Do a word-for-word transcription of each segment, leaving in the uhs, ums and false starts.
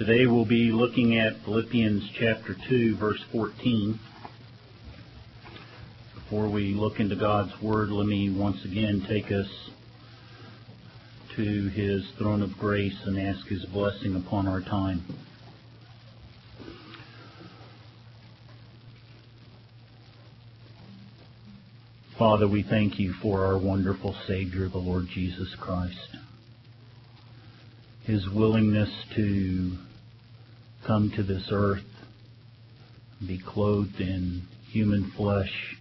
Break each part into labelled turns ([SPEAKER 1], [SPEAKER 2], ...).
[SPEAKER 1] Today we'll be looking at Philippians chapter two, verse fourteen. Before we look into God's Word, let me once again take us to His throne of grace and ask His blessing upon our time. Father, we thank You for our wonderful Savior, the Lord Jesus Christ. His willingness to come to this earth, be clothed in human flesh,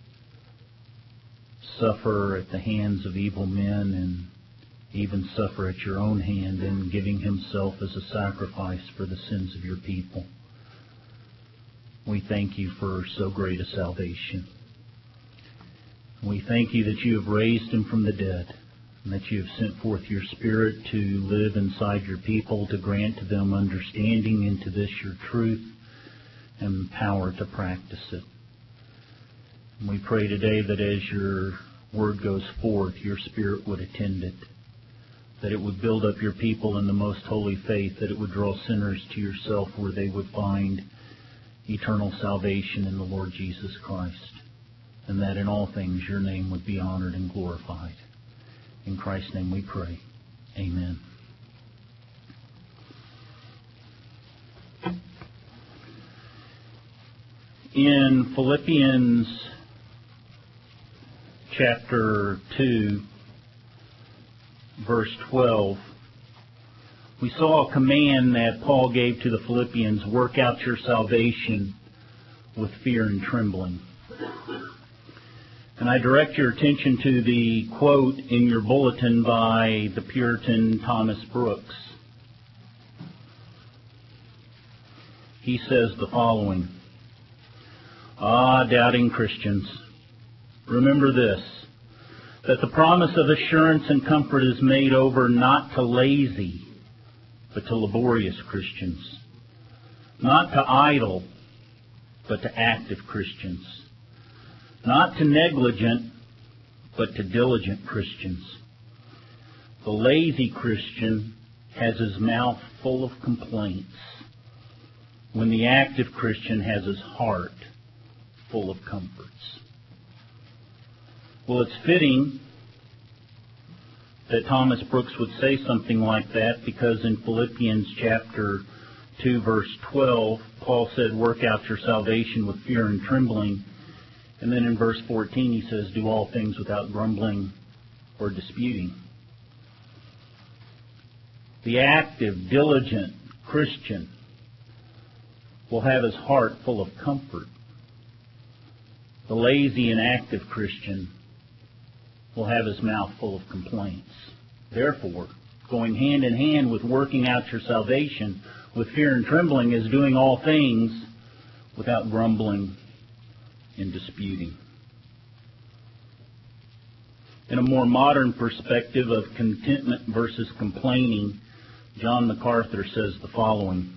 [SPEAKER 1] suffer at the hands of evil men, and even suffer at Your own hand in giving Himself as a sacrifice for the sins of Your people. We thank You for so great a salvation. We thank You that You have raised Him from the dead, and that You have sent forth Your Spirit to live inside Your people, to grant to them understanding into this Your truth and power to practice it. And we pray today that as Your Word goes forth, Your Spirit would attend it, that it would build up Your people in the most holy faith, that it would draw sinners to Yourself where they would find eternal salvation in the Lord Jesus Christ, and that in all things Your name would be honored and glorified. In Christ's name we pray. Amen. In Philippians chapter two, verse twelve, we saw a command that Paul gave to the Philippians: work out your salvation with fear and trembling. And I direct your attention to the quote in your bulletin by the Puritan Thomas Brooks. He says the following: Ah, doubting Christians, remember this, that the promise of assurance and comfort is made over not to lazy, but to laborious Christians, not to idle, but to active Christians, not to negligent, but to diligent Christians. The lazy Christian has his mouth full of complaints, when the active Christian has his heart full of comforts. Well, it's fitting that Thomas Brooks would say something like that, because in Philippians chapter two, verse twelve, Paul said, work out your salvation with fear and trembling. And then in verse fourteen he says, do all things without grumbling or disputing. The active, diligent Christian will have his heart full of comfort. The lazy and active Christian will have his mouth full of complaints. Therefore, going hand in hand with working out your salvation with fear and trembling is doing all things without grumbling and disputing. In a more modern perspective of contentment versus complaining, John MacArthur says the following,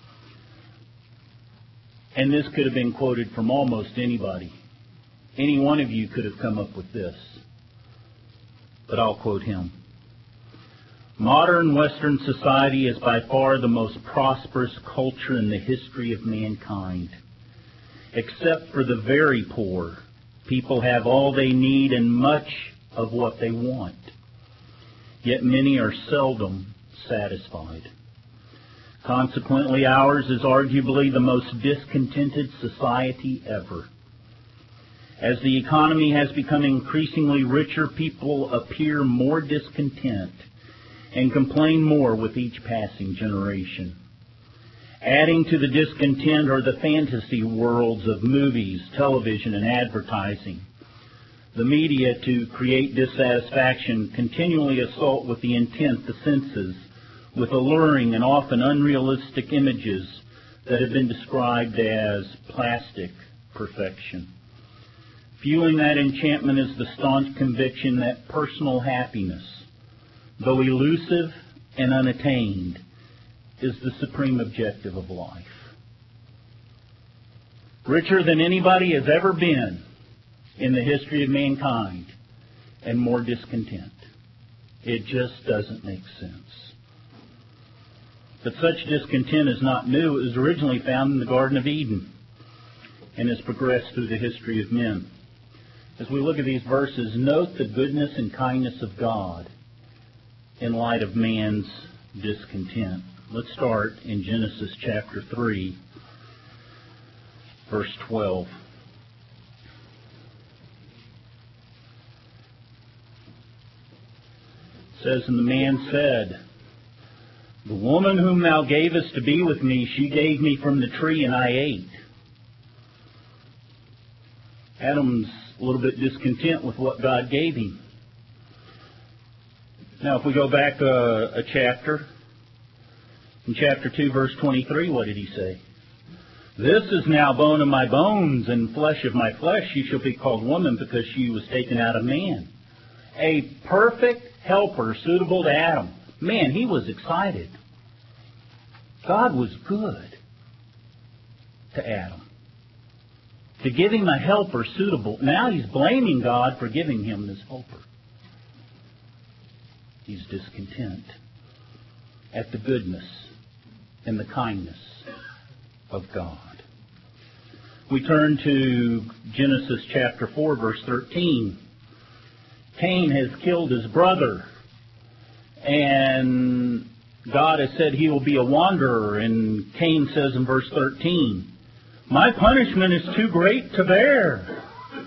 [SPEAKER 1] and this could have been quoted from almost anybody. Any one of you could have come up with this, but I'll quote him. Modern Western society is by far the most prosperous culture in the history of mankind. Except for the very poor, people have all they need and much of what they want. Yet many are seldom satisfied. Consequently, ours is arguably the most discontented society ever. As the economy has become increasingly richer, people appear more discontent and complain more with each passing generation. Adding to the discontent are the fantasy worlds of movies, television, and advertising. The media, to create dissatisfaction, continually assault with the intent the senses with alluring and often unrealistic images that have been described as plastic perfection. Fueling that enchantment is the staunch conviction that personal happiness, though elusive and unattained, is the supreme objective of life. Richer than anybody has ever been in the history of mankind, and more discontent. It just doesn't make sense. But such discontent is not new. It was originally found in the Garden of Eden and has progressed through the history of men. As we look at these verses, note the goodness and kindness of God in light of man's discontent. Let's start in Genesis chapter three, verse twelve. It says, "And the man said, The woman whom thou gavest to be with me, she gave me from the tree, and I ate." Adam's a little bit discontent with what God gave him. Now, if we go back a, a chapter, in chapter two, verse twenty-three, what did he say? "This is now bone of my bones and flesh of my flesh. She shall be called woman, because she was taken out of man." A perfect helper suitable to Adam. Man, he was excited. God was good to Adam, to give him a helper suitable. Now he's blaming God for giving him this helper. He's discontent at the goodness and the kindness of God. We turn to Genesis chapter four, verse thirteen. Cain has killed his brother, and God has said he will be a wanderer. And Cain says in verse thirteen, "My punishment is too great to bear."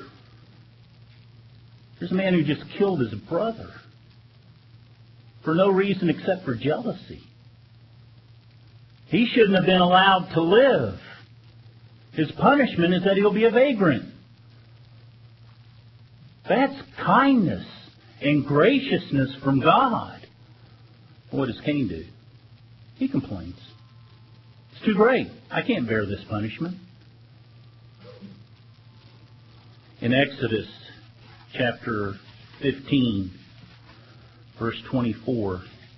[SPEAKER 1] There's a man who just killed his brother for no reason except for jealousy. He shouldn't have been allowed to live. His punishment is that he'll be a vagrant. That's kindness and graciousness from God. What does Cain do? He complains. It's too great. I can't bear this punishment. In Exodus chapter fifteen, verse twenty-four,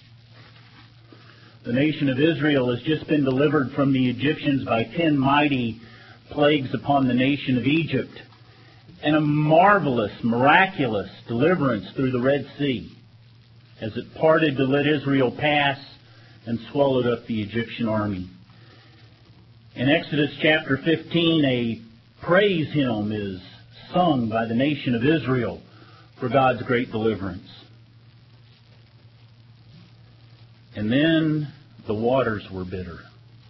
[SPEAKER 1] the nation of Israel has just been delivered from the Egyptians by ten mighty plagues upon the nation of Egypt, and a marvelous, miraculous deliverance through the Red Sea, as it parted to let Israel pass and swallowed up the Egyptian army. In Exodus chapter fifteen, a praise hymn is sung by the nation of Israel for God's great deliverance. And then the waters were bitter.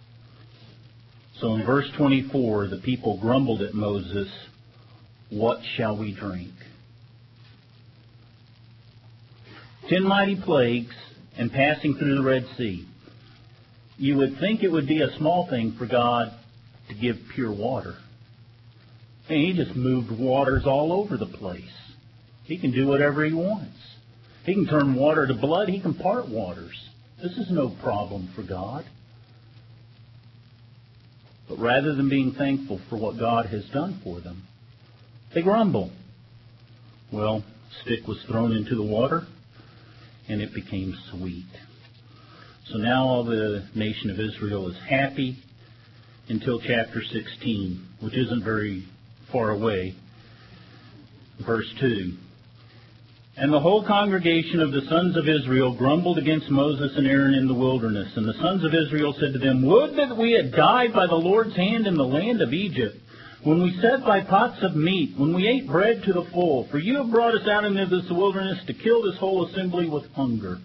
[SPEAKER 1] So in verse twenty-four, the people grumbled at Moses, "What shall we drink?" Ten mighty plagues and passing through the Red Sea. You would think it would be a small thing for God to give pure water. And he just moved waters all over the place. He can do whatever he wants. He can turn water to blood. He can part waters. This is no problem for God. But rather than being thankful for what God has done for them, they grumble. Well, a stick was thrown into the water, and it became sweet. So now all the nation of Israel is happy until chapter sixteen, which isn't very far away. Verse two. "And the whole congregation of the sons of Israel grumbled against Moses and Aaron in the wilderness. And the sons of Israel said to them, Would that we had died by the Lord's hand in the land of Egypt, when we sat by pots of meat, when we ate bread to the full. For you have brought us out into this wilderness to kill this whole assembly with hunger."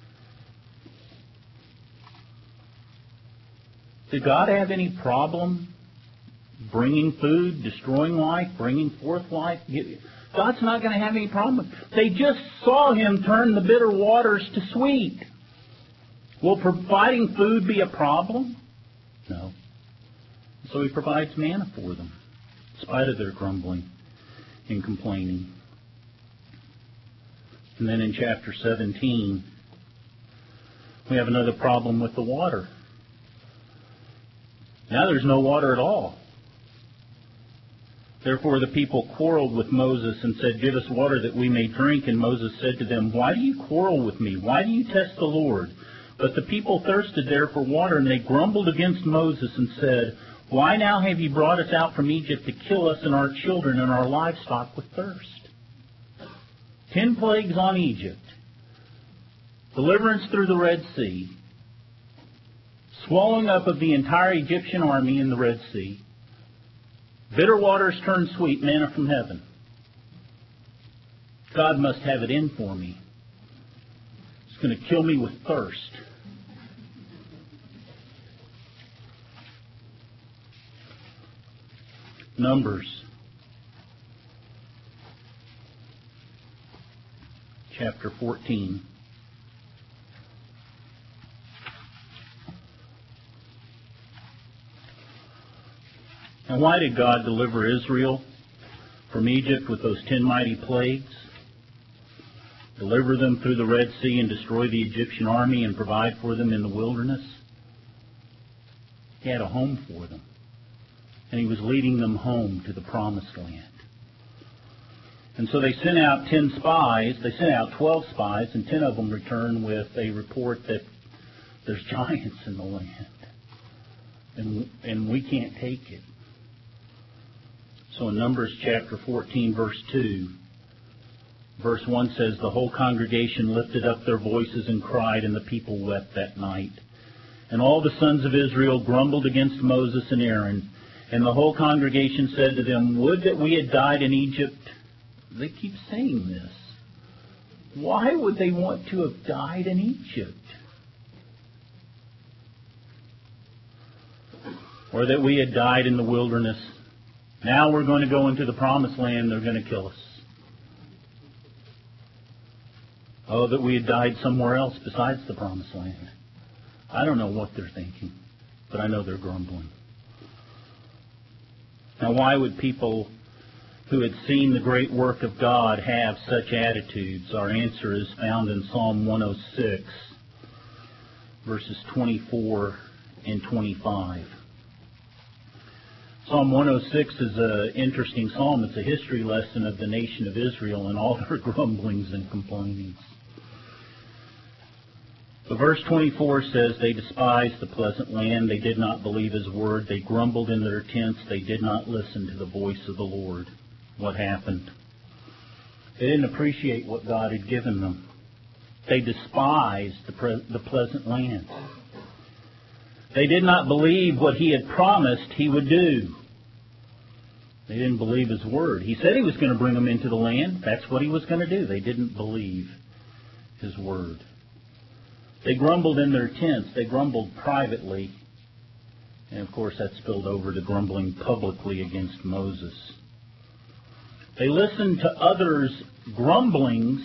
[SPEAKER 1] Did God have any problem bringing food, destroying life, bringing forth life? God's not going to have any problem. They just saw him turn the bitter waters to sweet. Will providing food be a problem? No. So he provides manna for them, in spite of their grumbling and complaining. And then in chapter seventeen, we have another problem with the water. Now there's no water at all. Therefore the people quarreled with Moses and said, "Give us water that we may drink." And Moses said to them, "Why do you quarrel with me? Why do you test the Lord?" But the people thirsted there for water, and they grumbled against Moses and said, "Why now have you brought us out from Egypt to kill us and our children and our livestock with thirst?" Ten plagues on Egypt, deliverance through the Red Sea, swallowing up of the entire Egyptian army in the Red Sea. Bitter waters turned sweet, manna from heaven. God must have it in for me. It's going to kill me with thirst. Numbers chapter fourteen. And why did God deliver Israel from Egypt with those ten mighty plagues? Deliver them through the Red Sea and destroy the Egyptian army and provide for them in the wilderness? He had a home for them. And He was leading them home to the Promised Land. And so they sent out ten spies. They sent out twelve spies, and ten of them returned with a report that there's giants in the land. And, and we can't take it. So in Numbers chapter fourteen, verse two, verse one says, the whole congregation lifted up their voices and cried, and the people wept that night. And all the sons of Israel grumbled against Moses and Aaron. And the whole congregation said to them, would that we had died in Egypt. They keep saying this. Why would they want to have died in Egypt? Or that we had died in the wilderness. Now we're going to go into the Promised Land. They're going to kill us. Oh, that we had died somewhere else besides the Promised Land. I don't know what they're thinking, but I know they're grumbling. Now, why would people who had seen the great work of God have such attitudes? Our answer is found in Psalm one oh six, verses twenty-four and twenty-five. Psalm one oh six is an interesting psalm. It's a history lesson of the nation of Israel and all their grumblings and complainings. But verse twenty-four says, they despised the pleasant land. They did not believe His word. They grumbled in their tents. They did not listen to the voice of the Lord. What happened? They didn't appreciate what God had given them. They despised the, pre- the pleasant land. They did not believe what He had promised He would do. They didn't believe His word. He said He was going to bring them into the land. That's what He was going to do. They didn't believe His word. They grumbled in their tents. They grumbled privately. And of course that spilled over to grumbling publicly against Moses. They listened to others' grumblings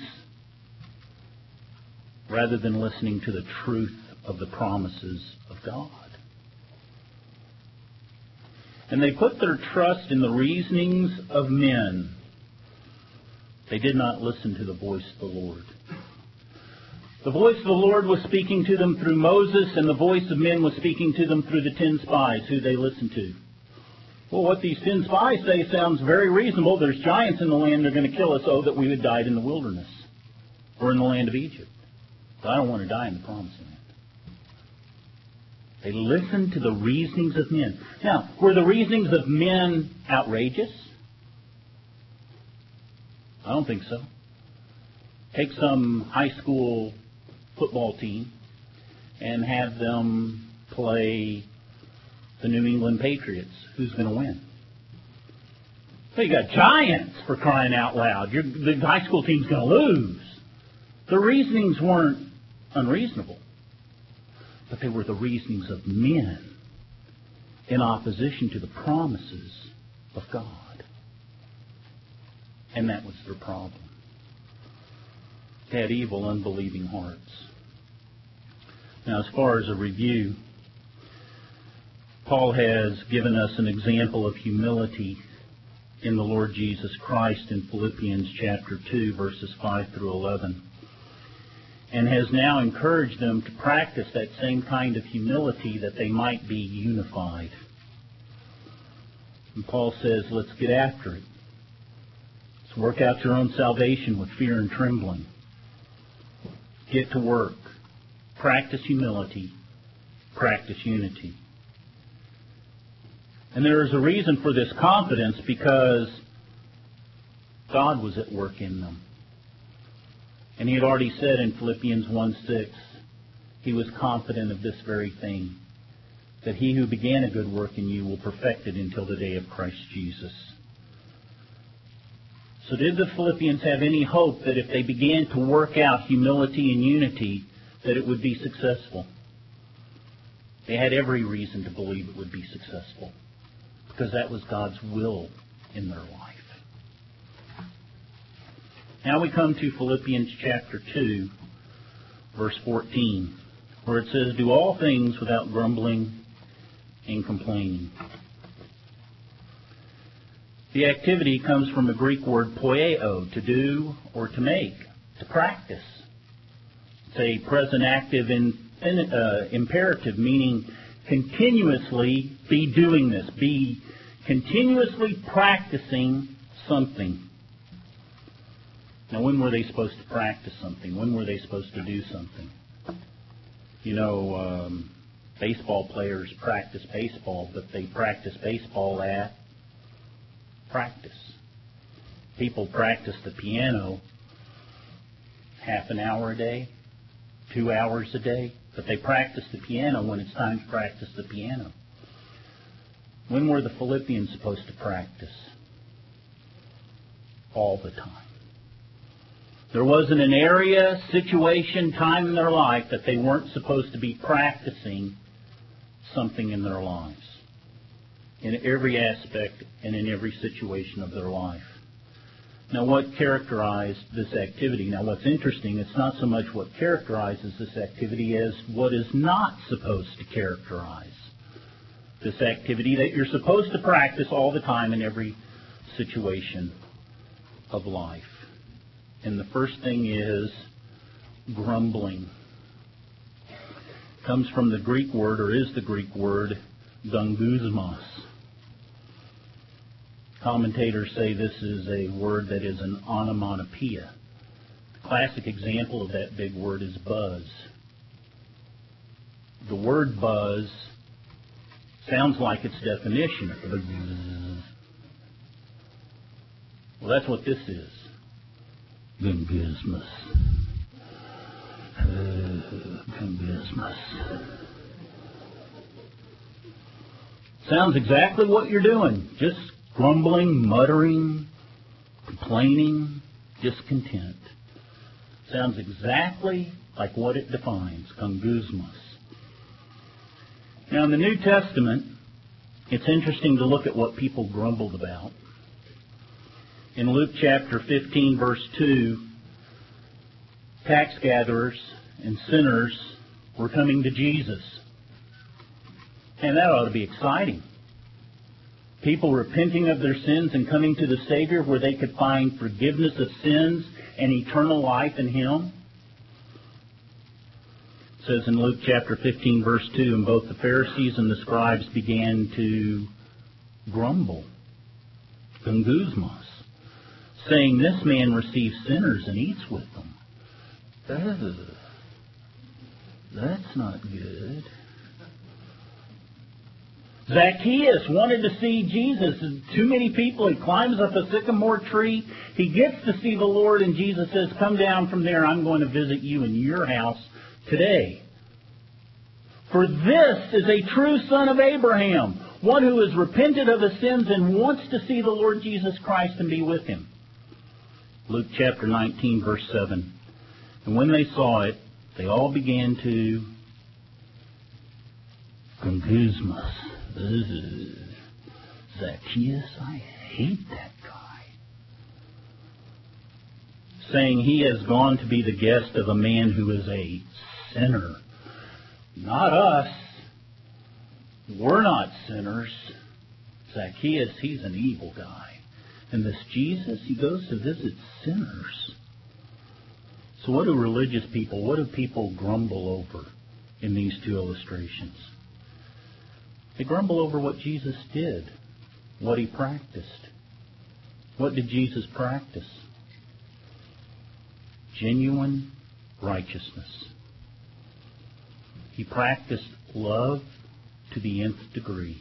[SPEAKER 1] rather than listening to the truth of the promises of God. And they put their trust in the reasonings of men. They did not listen to the voice of the Lord. The voice of the Lord was speaking to them through Moses, and the voice of men was speaking to them through the ten spies who they listened to. Well, what these ten spies say sounds very reasonable. There's giants in the land. They're going to kill us. Oh, that we had died in the wilderness or in the land of Egypt. But I don't want to die in the Promised Land. They listened to the reasonings of men. Now, were the reasonings of men outrageous? I don't think so. Take some high school football team and have them play the New England Patriots. Who's going to win? Well, you got giants, for crying out loud. You're, the high school team's going to lose. The reasonings weren't unreasonable, but they were the reasonings of men in opposition to the promises of God. And that was their problem. They had evil, unbelieving hearts. Now, as far as a review, Paul has given us an example of humility in the Lord Jesus Christ in Philippians chapter two, verses five through eleven, and has now encouraged them to practice that same kind of humility that they might be unified. And Paul says, let's get after it. Let's work out your own salvation with fear and trembling. Get to work. Practice humility. Practice unity. And there is a reason for this confidence, because God was at work in them. And He had already said in Philippians one six, He was confident of this very thing, that he who began a good work in you will perfect it until the day of Christ Jesus. So did the Philippians have any hope that if they began to work out humility and unity, that it would be successful? They had every reason to believe it would be successful, because that was God's will in their life. Now we come to Philippians chapter two, verse fourteen, where it says, "Do all things without grumbling and complaining." The activity comes from the Greek word poieo, to do or to make, to practice. It's a present active in, uh, imperative, meaning continuously be doing this, be continuously practicing something. Now, when were they supposed to practice something? When were they supposed to do something? You know, um, baseball players practice baseball, but they practice baseball at practice. People practice the piano half an hour a day, two hours a day, but they practice the piano when it's time to practice the piano. When were the Philippians supposed to practice? All the time. There wasn't an area, situation, time in their life that they weren't supposed to be practicing something in their lives, in every aspect and in every situation of their life. Now, what characterized this activity? Now, what's interesting, it's not so much what characterizes this activity as what is not supposed to characterize this activity that you're supposed to practice all the time in every situation of life. And the first thing is grumbling. It comes from the Greek word, or is the Greek word, gungusmos. Commentators say this is a word that is an onomatopoeia. The classic example of that big word is buzz. The word buzz sounds like its definition. Well, that's what this is. Gungusmos. Uh, gungusmos. Sounds exactly what you're doing. Just grumbling, muttering, complaining, discontent. Sounds exactly like what it defines, gungusmos. Now, in the New Testament, it's interesting to look at what people grumbled about. In Luke chapter fifteen, verse two, tax gatherers and sinners were coming to Jesus. And that ought to be exciting. People repenting of their sins and coming to the Savior where they could find forgiveness of sins and eternal life in Him. It says in Luke chapter fifteen, verse two, and both the Pharisees and the scribes began to grumble, gungusmos, saying, "This man receives sinners and eats with them." Ugh, that's not good. Zacchaeus wanted to see Jesus. Too many people. He climbs up a sycamore tree. He gets to see the Lord, and Jesus says, "Come down from there. I'm going to visit you in your house today." For this is a true son of Abraham, one who has repented of his sins and wants to see the Lord Jesus Christ and be with Him. Luke chapter nineteen, verse seven. And when they saw it, they all began to gungusmos. Zacchaeus, I hate that guy. Saying, "He has gone to be the guest of a man who is a sinner." Not us. We're not sinners. Zacchaeus, he's an evil guy. And this Jesus, he goes to visit sinners. So what do religious people, what do people grumble over in these two illustrations? They grumble over what Jesus did, what He practiced. What did Jesus practice? Genuine righteousness. He practiced love to the nth degree.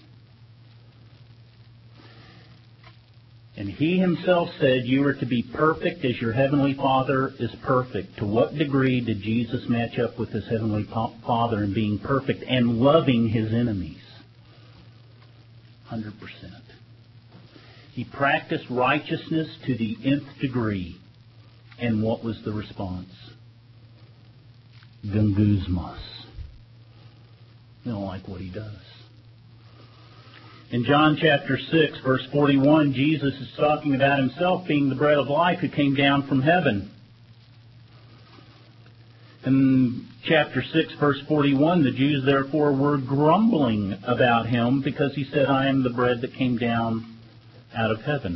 [SPEAKER 1] And He Himself said, "You are to be perfect as your Heavenly Father is perfect." To what degree did Jesus match up with His Heavenly Father in being perfect and loving His enemies? hundred percent. He practiced righteousness to the nth degree. And what was the response? Gungusmos. You don't like what he does. In John chapter six, verse forty-one, Jesus is talking about himself being the bread of life who came down from heaven. In chapter six, verse forty-one, the Jews therefore were grumbling about him because he said, I am the bread that came down out of heaven.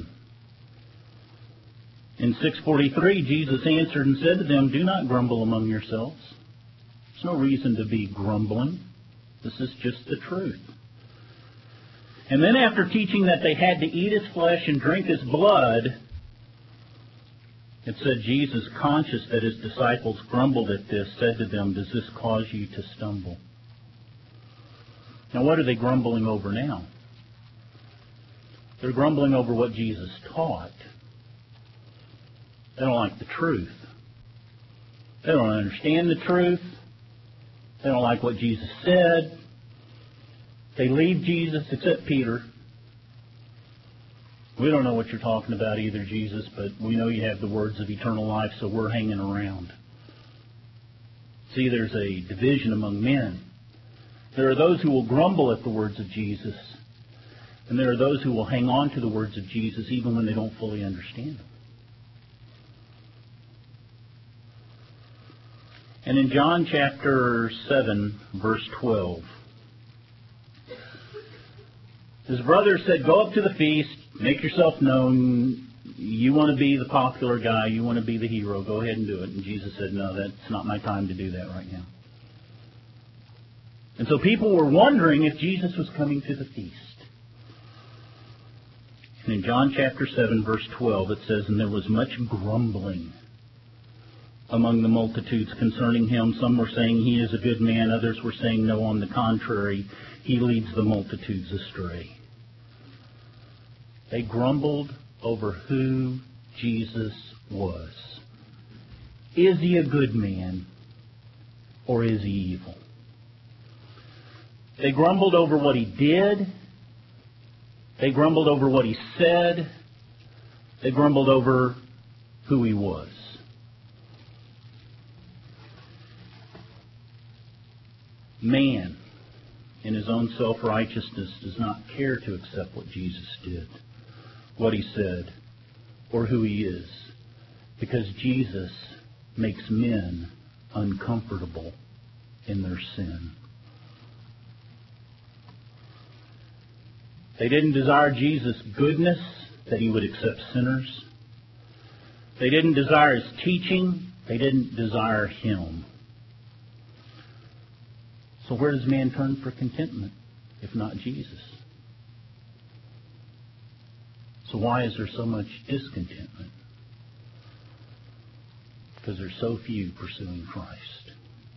[SPEAKER 1] In six forty-three, Jesus answered and said to them, do not grumble among yourselves. There's no reason to be grumbling. This is just the truth. And then after teaching that they had to eat his flesh and drink his blood, it said Jesus, conscious that his disciples grumbled at this, said to them, does this cause you to stumble? Now what are they grumbling over now? They're grumbling over what Jesus taught. They don't like the truth. They don't understand the truth. They don't like what Jesus said. They leave Jesus, except Peter. We don't know what you're talking about either, Jesus, but we know you have the words of eternal life, so we're hanging around. See, there's a division among men. There are those who will grumble at the words of Jesus, and there are those who will hang on to the words of Jesus even when they don't fully understand them. And in John chapter seven, verse twelve, his brother said, go up to the feast, make yourself known. You want to be the popular guy, you want to be the hero, go ahead and do it. And Jesus said, no, that's not my time to do that right now. And so people were wondering if Jesus was coming to the feast. And in John chapter seven, verse twelve, it says, and there was much grumbling among the multitudes concerning him. Some were saying he is a good man, others were saying no, on the contrary, he leads the multitudes astray. They grumbled over who Jesus was. Is he a good man or is he evil? They grumbled over what he did. They grumbled over what he said. They grumbled over who he was. Man, in his own self-righteousness, does not care to accept what Jesus did, what he said, or who he is, because Jesus makes men uncomfortable in their sin. They didn't desire Jesus' goodness, that he would accept sinners. They didn't desire his teaching. They didn't desire him. So where does man turn for contentment, if not Jesus? So why is there so much discontentment? Because there's so few pursuing Christ.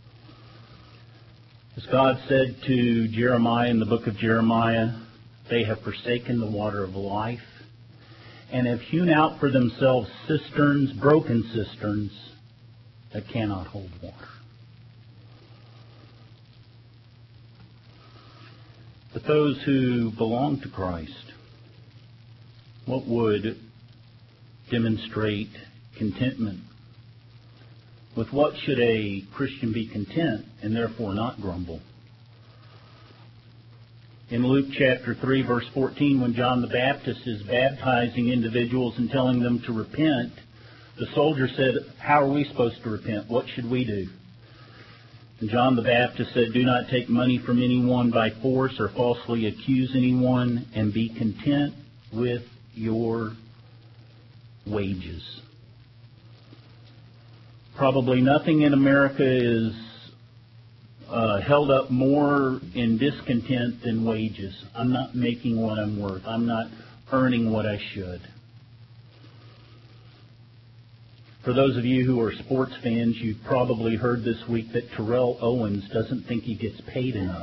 [SPEAKER 1] As God said to Jeremiah in the book of Jeremiah, they have forsaken the water of life and have hewn out for themselves cisterns, broken cisterns, that cannot hold water. But those who belong to Christ, what would demonstrate contentment? With what should a Christian be content and therefore not grumble? In Luke chapter three, verse fourteen, when John the Baptist is baptizing individuals and telling them to repent, the soldier said, how are we supposed to repent? What should we do? And John the Baptist said, do not take money from anyone by force or falsely accuse anyone, and be content with your wages. Probably nothing in America is uh, held up more in discontent than wages. I'm not making what I'm worth. I'm not earning what I should. For those of you who are sports fans, you've probably heard this week that Terrell Owens doesn't think he gets paid enough.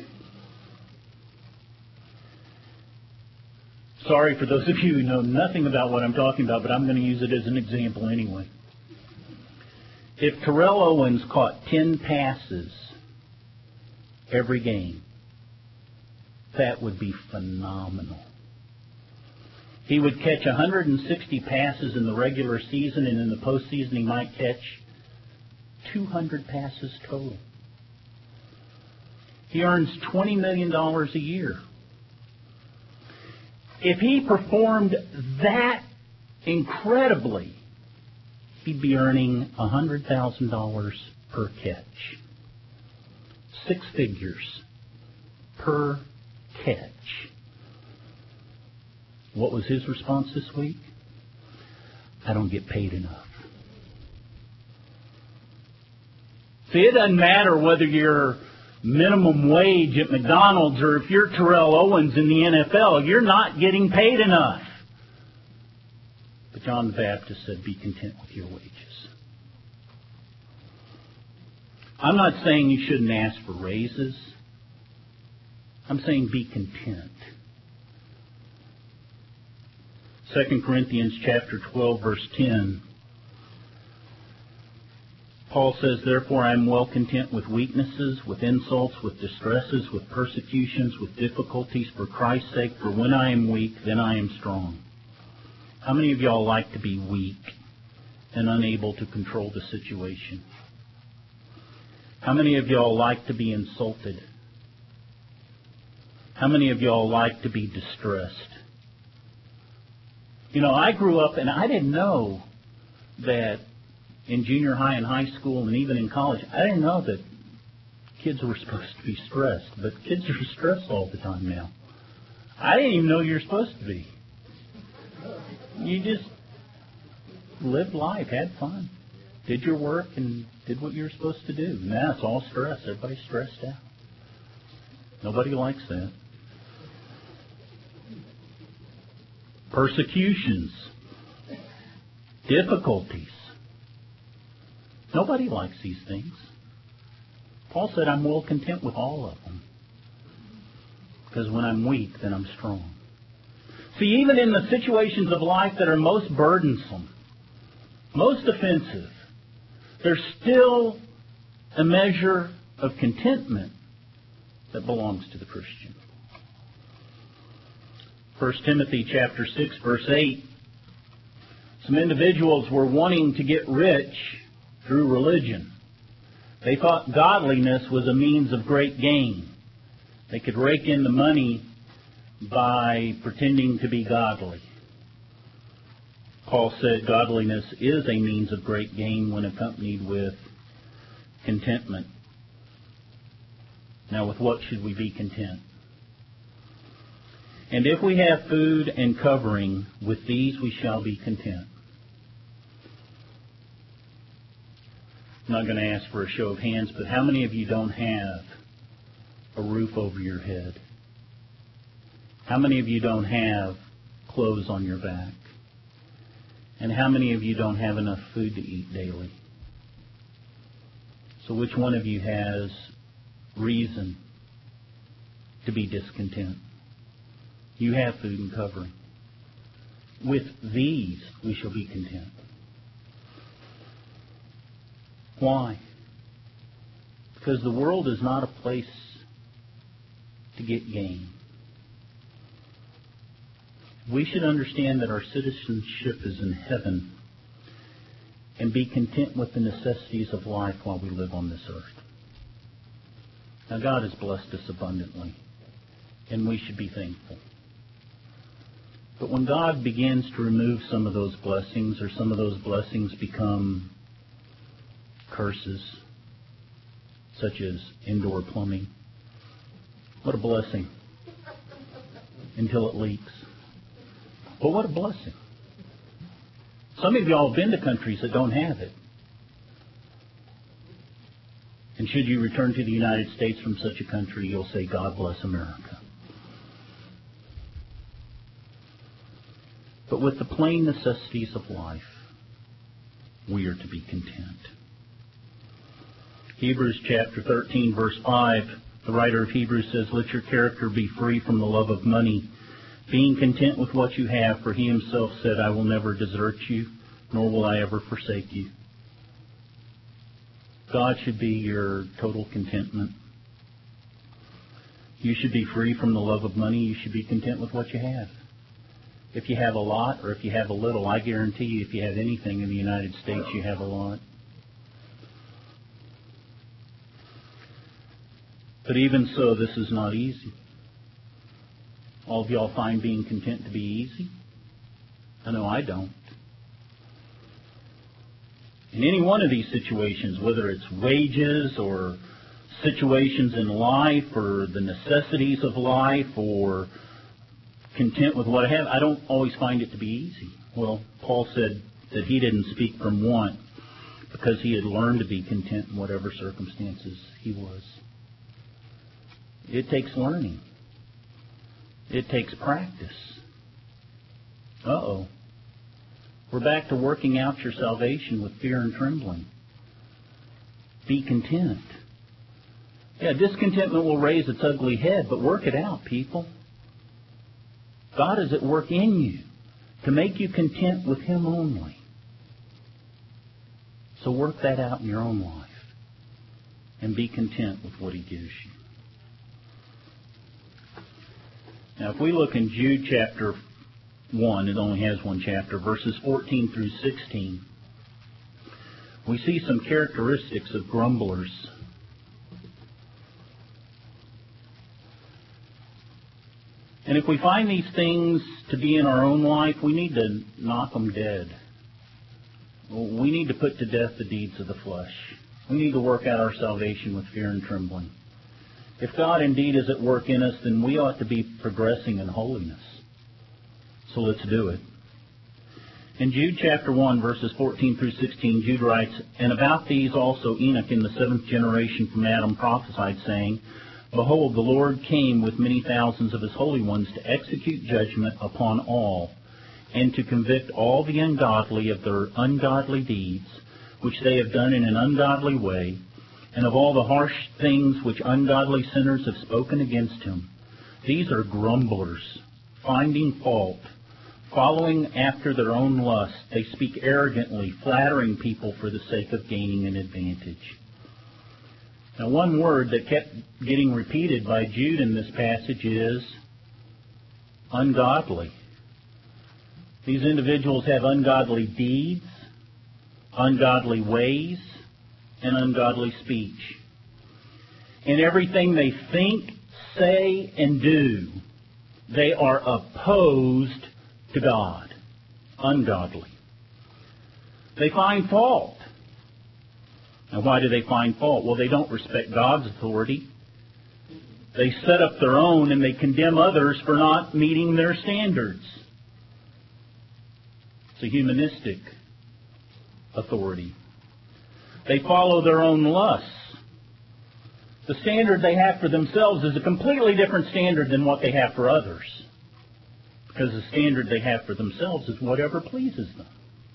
[SPEAKER 1] Sorry for those of you who know nothing about what I'm talking about, but I'm going to use it as an example anyway. If Terrell Owens caught ten passes every game, that would be phenomenal. He would catch one hundred sixty passes in the regular season, and in the postseason he might catch two hundred passes total. He earns twenty million dollars a year. If he performed that incredibly, he'd be earning one hundred thousand dollars per catch. Six figures per catch. What was his response this week? I don't get paid enough. See, it doesn't matter whether you're minimum wage at McDonald's or if you're Terrell Owens in the N F L, you're not getting paid enough. But John the Baptist said, be content with your wages. I'm not saying you shouldn't ask for raises. I'm saying be content. Second Corinthians chapter twelve, verse ten. Paul says, therefore I am well content with weaknesses, with insults, with distresses, with persecutions, with difficulties for Christ's sake, for when I am weak, then I am strong. How many of y'all like to be weak and unable to control the situation? How many of y'all like to be insulted? How many of y'all like to be distressed? You know, I grew up and I didn't know that in junior high and high school and even in college, I didn't know that kids were supposed to be stressed. But kids are stressed all the time now. I didn't even know you were supposed to be. You just lived life, had fun, did your work, and did what you were supposed to do. Now it's all stress. Everybody's stressed out. Nobody likes that. Persecutions, difficulties. Nobody likes these things. Paul said, I'm well content with all of them. Because when I'm weak, then I'm strong. See, even in the situations of life that are most burdensome, most offensive, there's still a measure of contentment that belongs to the Christian. First Timothy chapter six, verse eight. Some individuals were wanting to get rich through religion. They thought godliness was a means of great gain. They could rake in the money by pretending to be godly. Paul said godliness is a means of great gain when accompanied with contentment. Now, with what should we be content? And if we have food and covering, with these we shall be content. I'm not going to ask for a show of hands, but how many of you don't have a roof over your head? How many of you don't have clothes on your back? And how many of you don't have enough food to eat daily? So which one of you has reason to be discontent? You have food and covering. With these we shall be content. Why? Because the world is not a place to get gain. We should understand that our citizenship is in heaven and be content with the necessities of life while we live on this earth. Now, God has blessed us abundantly, and we should be thankful. But when God begins to remove some of those blessings, or some of those blessings become curses, such as indoor plumbing, what a blessing until it leaks. But what a blessing. Some of y'all have been to countries that don't have it. And should you return to the United States from such a country, you'll say, God bless America. But with the plain necessities of life, we are to be content. Hebrews chapter thirteen, verse five, the writer of Hebrews says, let your character be free from the love of money, being content with what you have, for he himself said, I will never desert you, nor will I ever forsake you. God should be your total contentment. You should be free from the love of money. You should be content with what you have. If you have a lot or if you have a little, I guarantee you if you have anything in the United States, you have a lot. But even so, this is not easy. All of y'all find being content to be easy? I know I don't. In any one of these situations, whether it's wages or situations in life or the necessities of life or content with what I have, I don't always find it to be easy. Well, Paul said that he didn't speak from want because he had learned to be content in whatever circumstances he was. It takes learning. It takes practice. Uh-oh. We're back to working out your salvation with fear and trembling. Be content. Yeah, discontentment will raise its ugly head, but work it out, people. God is at work in you to make you content with Him only. So work that out in your own life and be content with what He gives you. Now, if we look in Jude chapter one, it only has one chapter, verses fourteen through sixteen, we see some characteristics of grumblers. And if we find these things to be in our own life, we need to knock them dead. We need to put to death the deeds of the flesh. We need to work out our salvation with fear and trembling. If God indeed is at work in us, then we ought to be progressing in holiness. So let's do it. In Jude chapter one, verses fourteen through sixteen, Jude writes, "And about these also Enoch in the seventh generation from Adam prophesied, saying, Behold, the Lord came with many thousands of His holy ones to execute judgment upon all, and to convict all the ungodly of their ungodly deeds, which they have done in an ungodly way, and of all the harsh things which ungodly sinners have spoken against Him. These are grumblers, finding fault, following after their own lust. They speak arrogantly, flattering people for the sake of gaining an advantage." Now, one word that kept getting repeated by Jude in this passage is ungodly. These individuals have ungodly deeds, ungodly ways, and ungodly speech. In everything they think, say, and do, they are opposed to God. Ungodly. They find fault. Now, why do they find fault? Well, they don't respect God's authority. They set up their own and they condemn others for not meeting their standards. It's a humanistic authority. They follow their own lusts. The standard they have for themselves is a completely different standard than what they have for others. Because the standard they have for themselves is whatever pleases them.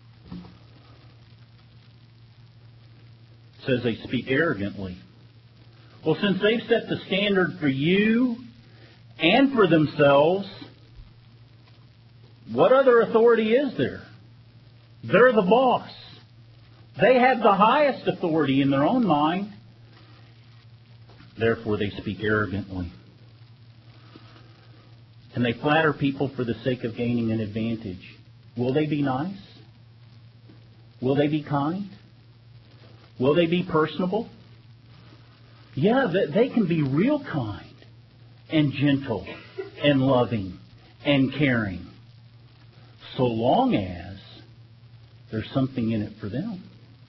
[SPEAKER 1] It says they speak arrogantly. Well, since they've set the standard for you and for themselves, what other authority is there? They're the boss. They have the highest authority in their own mind. Therefore, they speak arrogantly. And they flatter people for the sake of gaining an advantage. Will they be nice? Will they be kind? Will they be personable? Yeah, they can be real kind and gentle and loving and caring, so long as there's something in it for them.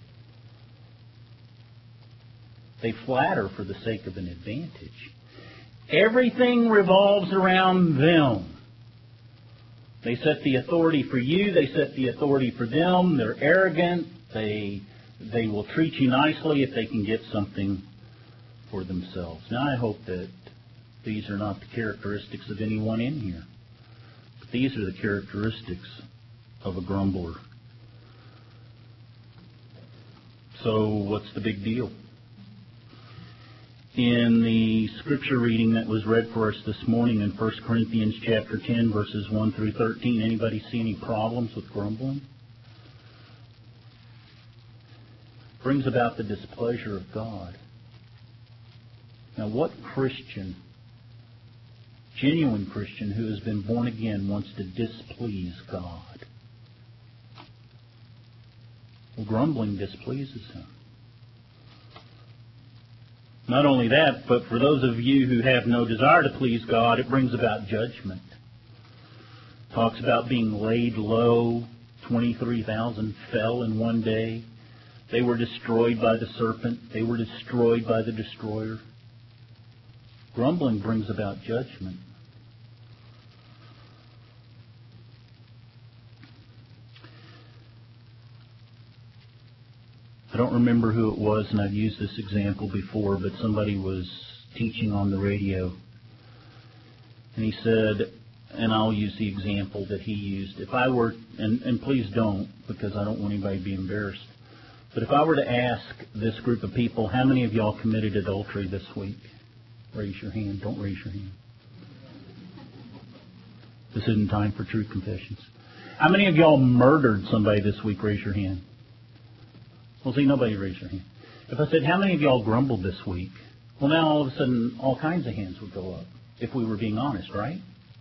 [SPEAKER 1] They flatter for the sake of an advantage. Everything revolves around them. They set the authority for you. They set the authority for them. They're arrogant. They, they will treat you nicely if they can get something for themselves. Now, I hope that these are not the characteristics of anyone in here. But these are the characteristics of a grumbler. So, what's the big deal? In the scripture reading that was read for us this morning in First Corinthians chapter ten, verses one through thirteen, anybody see any problems with grumbling? Brings about the displeasure of God. Now, what Christian genuine Christian who has been born again wants to displease God. Well, grumbling displeases Him. Not only that, but for those of you who have no desire to please God, it brings about judgment. It talks about being laid low. twenty-three thousand fell in one day. They were destroyed by the serpent. They were destroyed by the destroyer. Grumbling brings about judgment. I don't remember who it was, and I've used this example before, but somebody was teaching on the radio. And he said, and I'll use the example that he used. If I were, and, and please don't, because I don't want anybody to be embarrassed, but if I were to ask this group of people, how many of y'all committed adultery this week? Raise your hand. Don't raise your hand. This isn't time for truth confessions. How many of y'all murdered somebody this week? Raise your hand. Well, see, nobody raised their hand. If I said, how many of y'all grumbled this week? Well, now all of a sudden, all kinds of hands would go up, if we were being honest, right?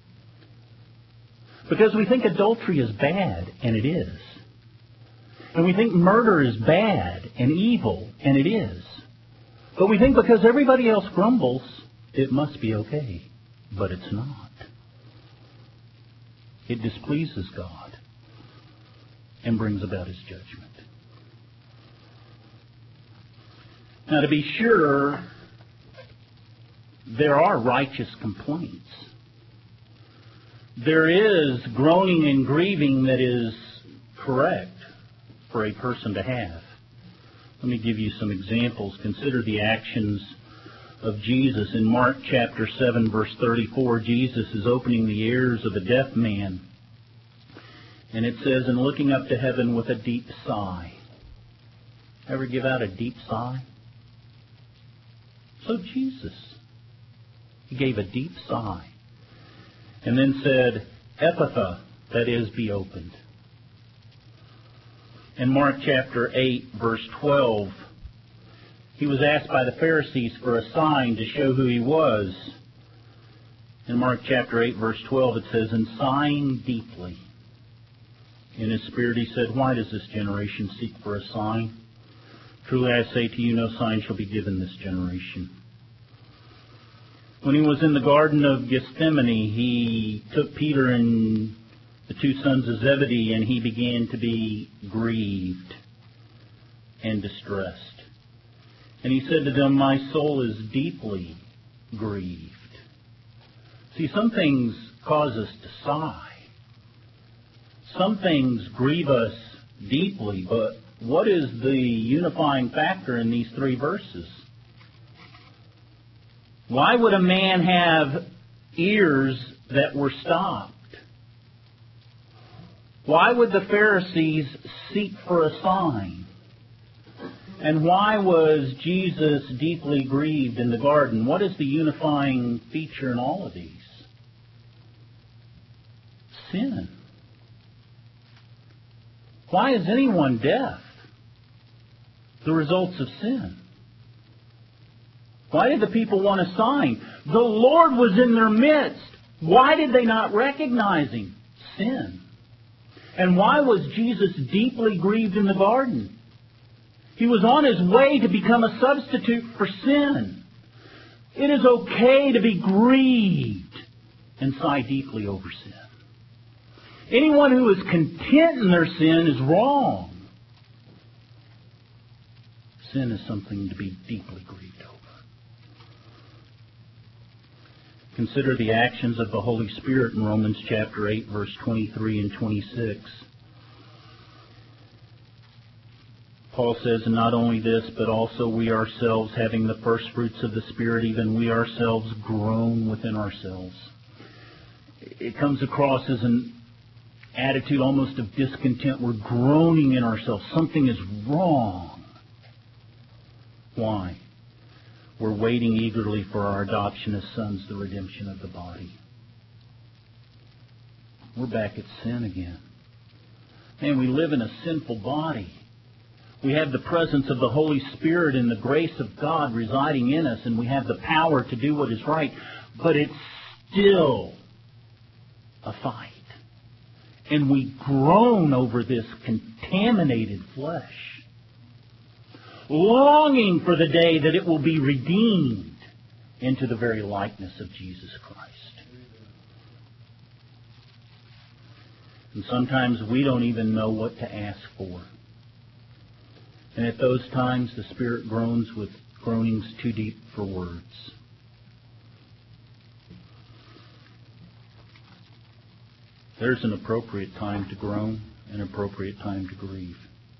[SPEAKER 1] Because we think adultery is bad, and it is. And we think murder is bad and evil, and it is. But we think because everybody else grumbles, it must be okay. But it's not. It displeases God and brings about His judgment. Now, to be sure, there are righteous complaints. There is groaning and grieving that is correct for a person to have. Let me give you some examples. Consider the actions of Jesus. In Mark chapter seven, verse thirty-four, Jesus is opening the ears of a deaf man. And it says, and looking up to heaven with a deep sigh. Ever give out a deep sigh? So Jesus, He gave a deep sigh. And then said, Ephphatha, that is, be opened. In Mark chapter eight, verse twelve, He was asked by the Pharisees for a sign to show who He was. In Mark chapter eight, verse twelve, it says, and sighing deeply, in His spirit He said, why does this generation seek for a sign? Truly I say to you, no sign shall be given this generation. When He was in the Garden of Gethsemane, He took Peter and the two sons of Zebedee, and He began to be grieved and distressed. And He said to them, my soul is deeply grieved. See, some things cause us to sigh. Some things grieve us deeply, but what is the unifying factor in these three verses? Why would a man have ears that were stopped? Why would the Pharisees seek for a sign? And why was Jesus deeply grieved in the garden? What is the unifying feature in all of these? Sin. Why is anyone deaf? The results of sin. Why did the people want a sign? The Lord was in their midst. Why did they not recognize Him? Sin. And why was Jesus deeply grieved in the garden? He was on His way to become a substitute for sin. It is okay to be grieved and sigh deeply over sin. Anyone who is content in their sin is wrong. Sin is something to be deeply grieved over. Consider the actions of the Holy Spirit in Romans chapter eight, verse twenty-three and twenty-six. Paul says, and not only this, but also we ourselves, having the first fruits of the Spirit, even we ourselves groan within ourselves. It comes across as an attitude almost of discontent. We're groaning in ourselves. Something is wrong. Why? We're waiting eagerly for our adoption as sons, the redemption of the body. We're back at sin again. Man, we live in a sinful body. We have the presence of the Holy Spirit and the grace of God residing in us, and we have the power to do what is right. But it still a fight. And we groan over this contaminated flesh, longing for the day that it will be redeemed into the very likeness of Jesus Christ. And sometimes we don't even know what to ask for. And at those times the Spirit groans with groanings too deep for words. There's an appropriate time to groan, an appropriate time to grieve.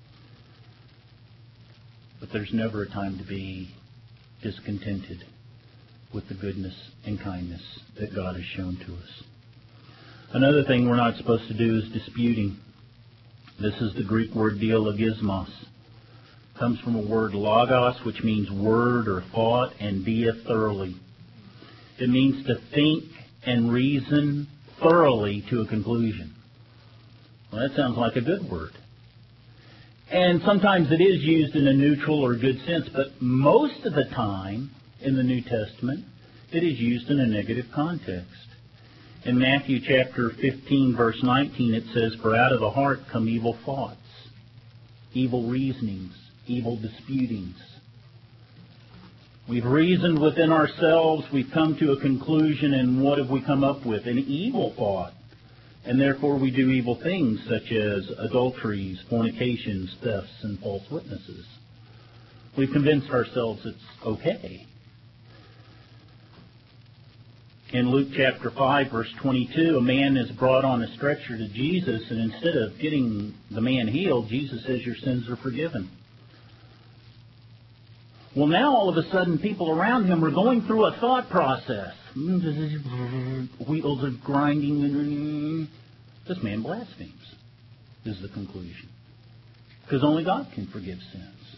[SPEAKER 1] But there's never a time to be discontented with the goodness and kindness that God has shown to us. Another thing we're not supposed to do is disputing. This is the Greek word dialogismos. It comes from a word logos, which means word or thought, and dia, thoroughly. It means to think and reason thoroughly to a conclusion. Well, that sounds like a good word. And sometimes it is used in a neutral or good sense, but most of the time in the New Testament, it is used in a negative context. In Matthew chapter fifteen, verse nineteen, it says, "For out of the heart come evil thoughts, evil reasonings, evil disputings." We've reasoned within ourselves, we've come to a conclusion, and what have we come up with? An evil thought. And therefore we do evil things such as adulteries, fornications, thefts, and false witnesses. We've convinced ourselves it's okay. In Luke chapter five, verse twenty-two, a man is brought on a stretcher to Jesus, and instead of getting the man healed, Jesus says, "Your sins are forgiven." Well, now all of a sudden people around him are going through a thought process. Wheels are grinding. This man blasphemes, is the conclusion. Because only God can forgive sins.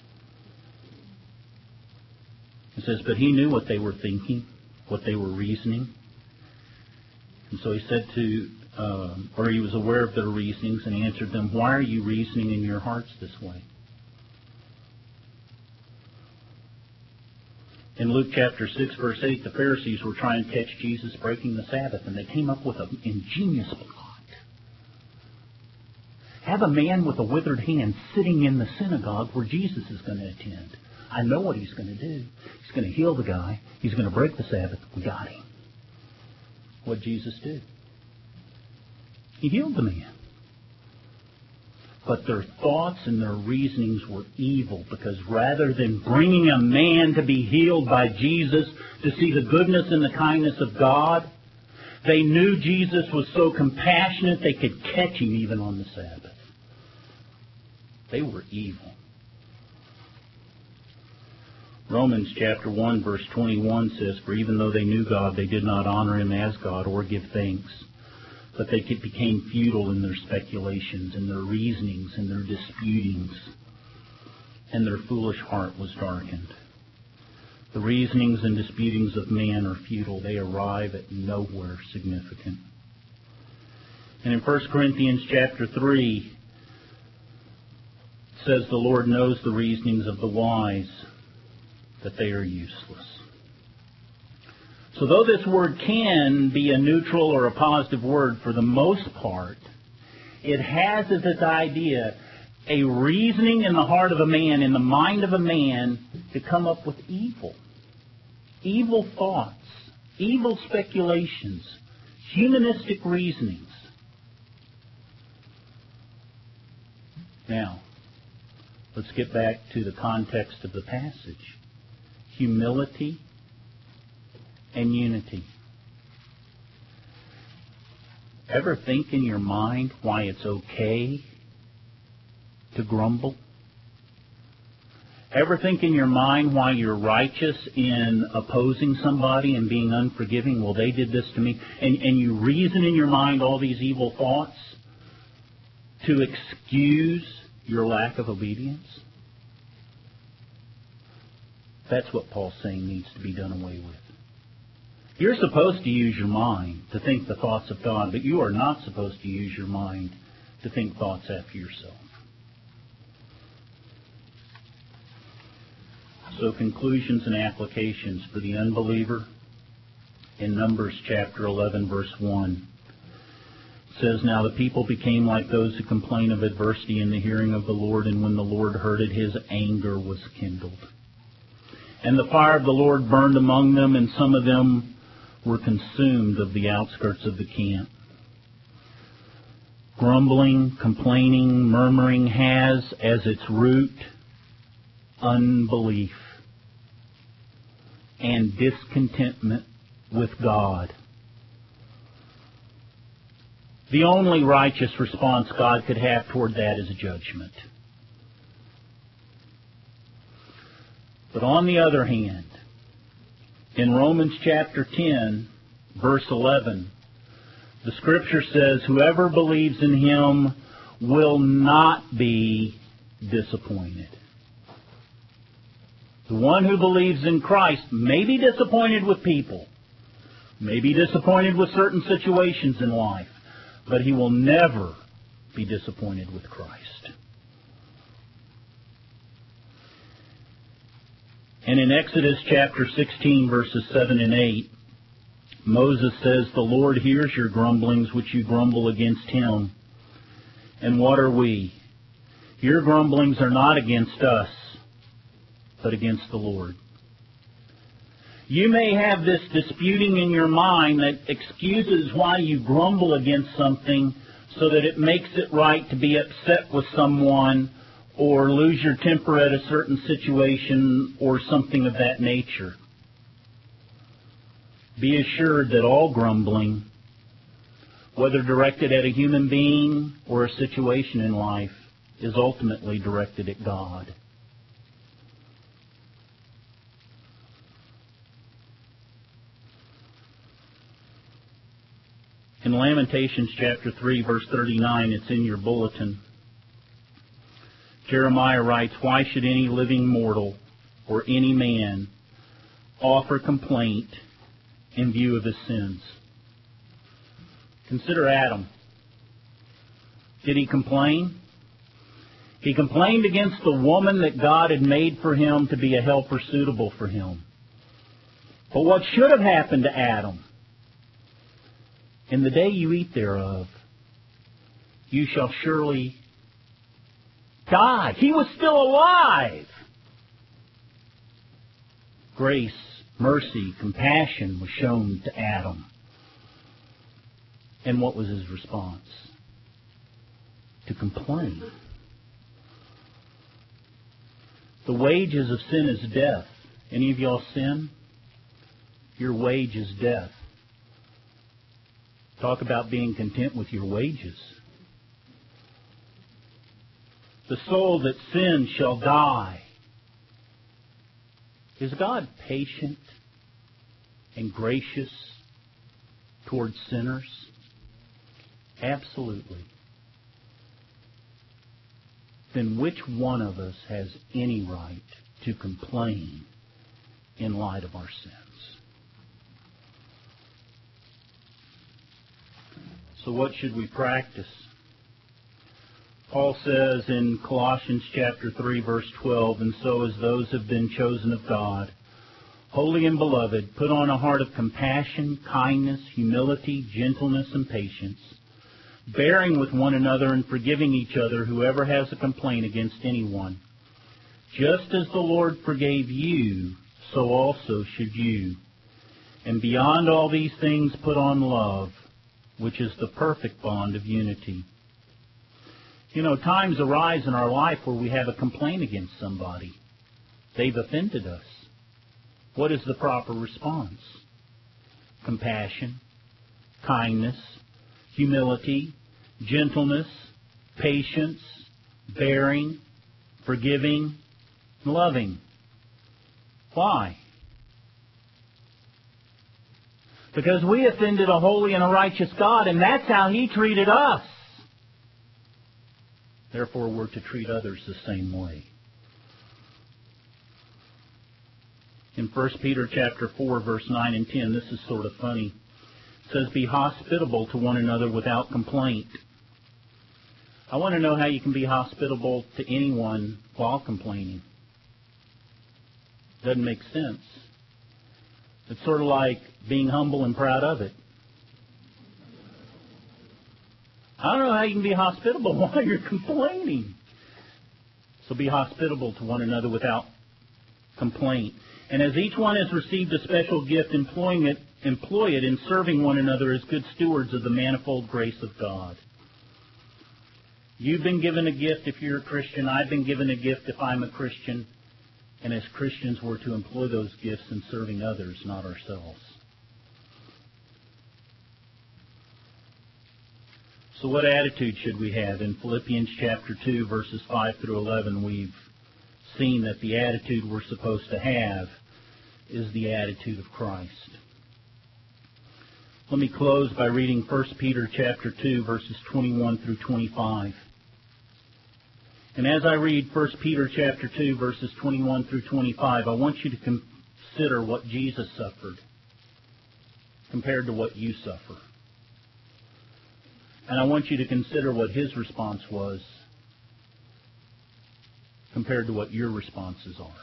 [SPEAKER 1] It says, but he knew what they were thinking, what they were reasoning. And so he said to, uh, or he was aware of their reasonings and answered them, "Why are you reasoning in your hearts this way?" In Luke chapter six, verse eight, the Pharisees were trying to catch Jesus breaking the Sabbath, and they came up with an ingenious plot. Have a man with a withered hand sitting in the synagogue where Jesus is going to attend. I know what he's going to do. He's going to heal the guy. He's going to break the Sabbath. We got him. What did Jesus do? He healed the man. But their thoughts and their reasonings were evil, because rather than bringing a man to be healed by Jesus to see the goodness and the kindness of God, they knew Jesus was so compassionate they could catch him even on the Sabbath. They were evil. Romans chapter one, verse twenty-one says, "For even though they knew God, they did not honor him as God or give thanks. But they became futile in their speculations and their reasonings and their disputings, and their foolish heart was darkened." The reasonings and disputings of man are futile. They arrive at nowhere significant. And in First Corinthians chapter three, it says, "The Lord knows the reasonings of the wise, that they are useless." So though this word can be a neutral or a positive word for the most part, it has as its idea a reasoning in the heart of a man, in the mind of a man, to come up with evil. Evil thoughts, evil speculations, humanistic reasonings. Now, let's get back to the context of the passage. Humility and unity. Ever think in your mind why it's okay to grumble? Ever think in your mind why you're righteous in opposing somebody and being unforgiving? Well, they did this to me. And, and you reason in your mind all these evil thoughts to excuse your lack of obedience? That's what Paul's saying needs to be done away with. You're supposed to use your mind to think the thoughts of God, but you are not supposed to use your mind to think thoughts after yourself. So conclusions and applications for the unbeliever in Numbers chapter eleven, verse one. It says, "Now the people became like those who complain of adversity in the hearing of the Lord, and when the Lord heard it, his anger was kindled. And the fire of the Lord burned among them, and some of them were consumed of the outskirts of the camp." Grumbling, complaining, murmuring has as its root unbelief and discontentment with God. The only righteous response God could have toward that is judgment. But on the other hand, in Romans chapter ten, verse eleven, the Scripture says, "Whoever believes in Him will not be disappointed." The one who believes in Christ may be disappointed with people, may be disappointed with certain situations in life, but he will never be disappointed with Christ. And in Exodus chapter sixteen, verses seven and eight, Moses says, "The Lord hears your grumblings which you grumble against Him. And what are we? Your grumblings are not against us, but against the Lord." You may have this disputing in your mind that excuses why you grumble against something so that it makes it right to be upset with someone or lose your temper at a certain situation or something of that nature. Be assured that all grumbling, whether directed at a human being or a situation in life, is ultimately directed at God. In Lamentations chapter three, verse thirty-nine, it's in your bulletin. Jeremiah writes, "Why should any living mortal or any man offer complaint in view of his sins?" Consider Adam. Did he complain? He complained against the woman that God had made for him to be a helper suitable for him. But what should have happened to Adam? "In the day you eat thereof, you shall surely die." He was still alive. Grace, mercy, compassion was shown to Adam. And what was his response? To complain. The wages of sin is death. Any of y'all sin? Your wage is death. Talk about being content with your wages. The soul that sins shall die. Is God patient and gracious towards sinners? Absolutely. Then which one of us has any right to complain in light of our sins? So what should we practice? Paul says in Colossians chapter three, verse twelve, "And so as those have been chosen of God, holy and beloved, put on a heart of compassion, kindness, humility, gentleness, and patience, bearing with one another and forgiving each other whoever has a complaint against anyone. Just as the Lord forgave you, so also should you. And beyond all these things put on love, which is the perfect bond of unity." You know, times arise in our life where we have a complaint against somebody. They've offended us. What is the proper response? Compassion, kindness, humility, gentleness, patience, bearing, forgiving, loving. Why? Because we offended a holy and a righteous God, and that's how He treated us. Therefore, we're to treat others the same way. In First Peter chapter four, verse nine and ten, this is sort of funny. It says, "Be hospitable to one another without complaint." I want to know how you can be hospitable to anyone while complaining. Doesn't make sense. It's sort of like being humble and proud of it. I don't know how you can be hospitable while you're complaining. So be hospitable to one another without complaint. And as each one has received a special gift, employing it, employ it in serving one another as good stewards of the manifold grace of God. You've been given a gift if you're a Christian. I've been given a gift if I'm a Christian. And as Christians, we're to employ those gifts in serving others, not ourselves. So what attitude should we have? In Philippians chapter two, verses five through eleven, we've seen that the attitude we're supposed to have is the attitude of Christ. Let me close by reading First Peter chapter two, verses twenty-one through twenty-five. And as I read First Peter chapter two, verses twenty-one through twenty-five, I want you to consider what Jesus suffered compared to what you suffer. And I want you to consider what His response was compared to what your responses are.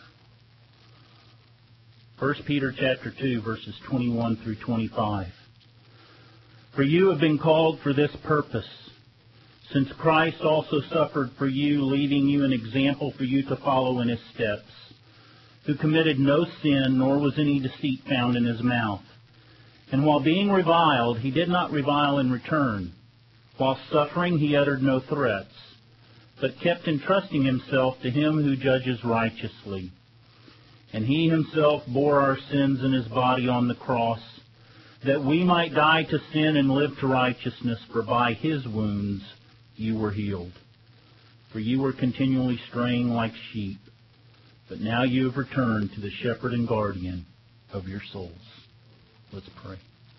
[SPEAKER 1] First Peter chapter two, verses twenty-one through twenty-five. For you have been called for this purpose, since Christ also suffered for you, leaving you an example for you to follow in His steps, who committed no sin, nor was any deceit found in His mouth. And while being reviled, He did not revile in return. While suffering, He uttered no threats, but kept entrusting Himself to Him who judges righteously. And He Himself bore our sins in His body on the cross, that we might die to sin and live to righteousness, for by His wounds you were healed. For you were continually straying like sheep, but now you have returned to the shepherd and guardian of your souls. Let's pray.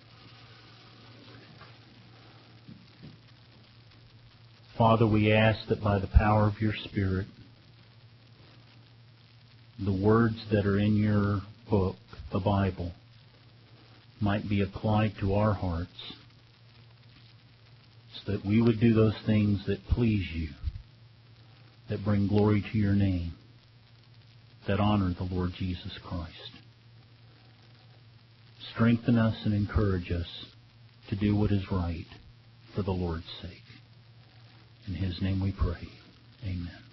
[SPEAKER 1] Father, we ask that by the power of your Spirit, the words that are in your book, the Bible, might be applied to our hearts, so that we would do those things that please you, that bring glory to your name, that honor the Lord Jesus Christ. Strengthen us and encourage us to do what is right for the Lord's sake. In His name we pray. Amen.